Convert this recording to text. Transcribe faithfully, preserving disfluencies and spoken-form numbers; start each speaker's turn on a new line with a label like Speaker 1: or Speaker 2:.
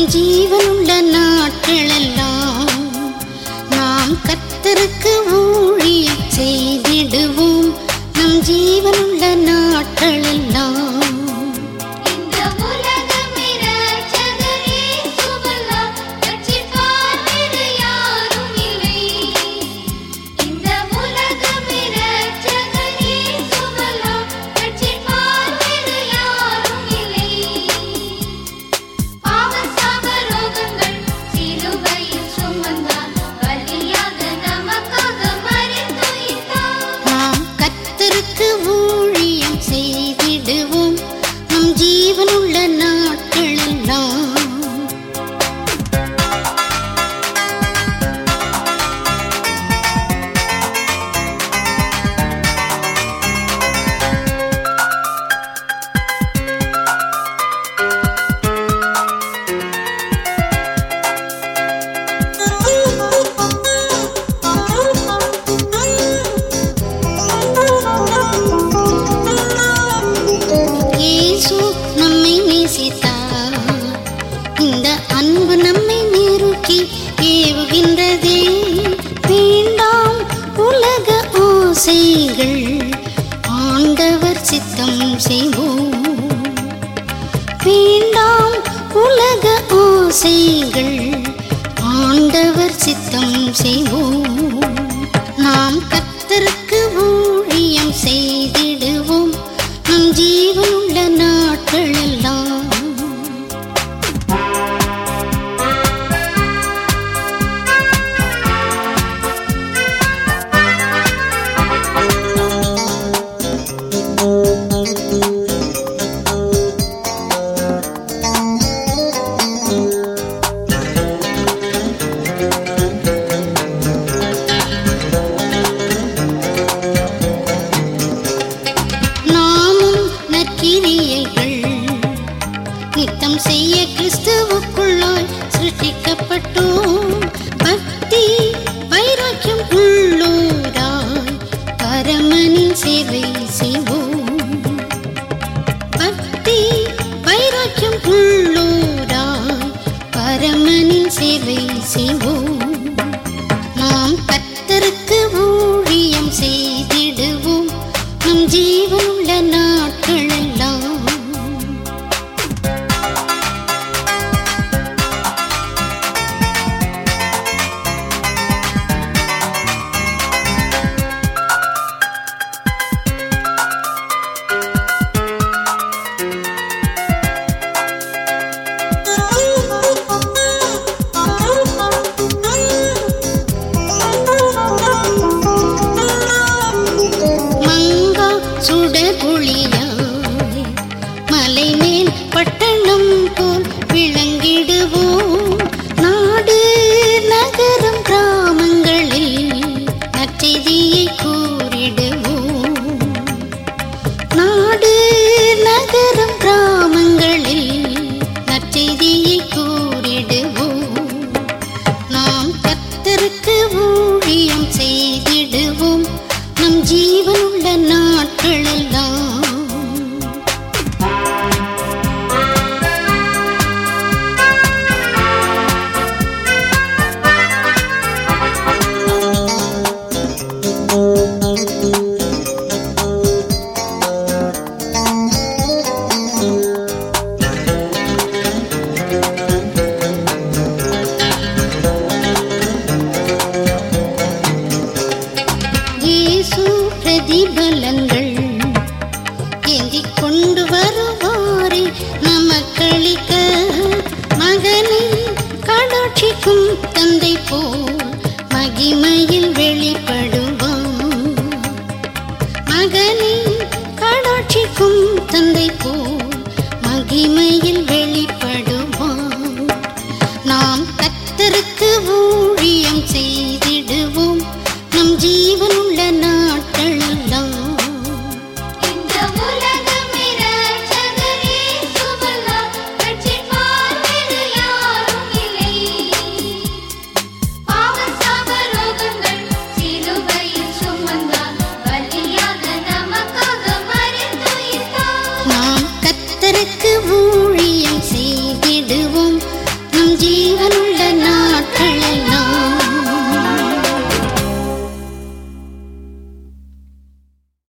Speaker 1: ஜீவனுள்ள நாட்களெல்லாம் நாம் கர்த்தருக்கு ஊழியம் செய்திடுவோம். நம் ஜீவனுள்ள நாட்களெல்லாம் ஊழியம் செய்திடுவோம். நம் ஜீவனுள்ள நாட்களெல்லாம் இந்த அன்பு நம்மை நெருக்கி ஏவுகின்றதே. வேண்டாம் உலக ஆசைகள், ஆண்டவர் சித்தம் செய்வோம். வேண்டாம் உலக ஆசைகள், ஆண்டவர் சித்தம் செய்வோம். நாம் கர்த்தருக்கு ஊழியம் செய்திடுவோம். நம் ஜீவனுள்ள நாட்களெல்லாம் நித்தம் செய்ய கிறிஸ்துவுக்குள்ளாய் சிருஷ்டிக்கப்பட்டோம். பக்தி வைராக்கியம் உள்ளோராய் பரமனின் சேவை செய்வோம். பக்தி வைராக்கியம் உள்ளோராய் பரமனின் சேவை செய்வோம். நாம் கர்த்தருக்கு ஊழியம் செய்திடுவோம். நம் ஜீவனுள்ள நாட்களெல்லாம் சுடர்பொழியாய் மலை மேல் பட்டணம் போல் விளங்கிடுவோம். நாடு நகரம் கிராமங்களில் நற்செய்தியை கூறிடுவோம். நாடு நகரம் கிராமங்களில் நற்செய்தியை கூறிடுவோம். நாம் கர்த்தருக்கு ஊழியம் செய்திடுவோம். நம் ஜீவனுள்ள நாட்களெல்லாம் பிரதிபலன்கள் ஏந்திக் கொண்டு வருவாரே நமக்களிக்க. மகனை கடாட்சிக்கும் தந்தை போல் மகிமையில் வெளிப்படுவான். மகனை கடாட்சிக்கும் தந்தை போல் மகிமையில் வெளிப்படுவான்.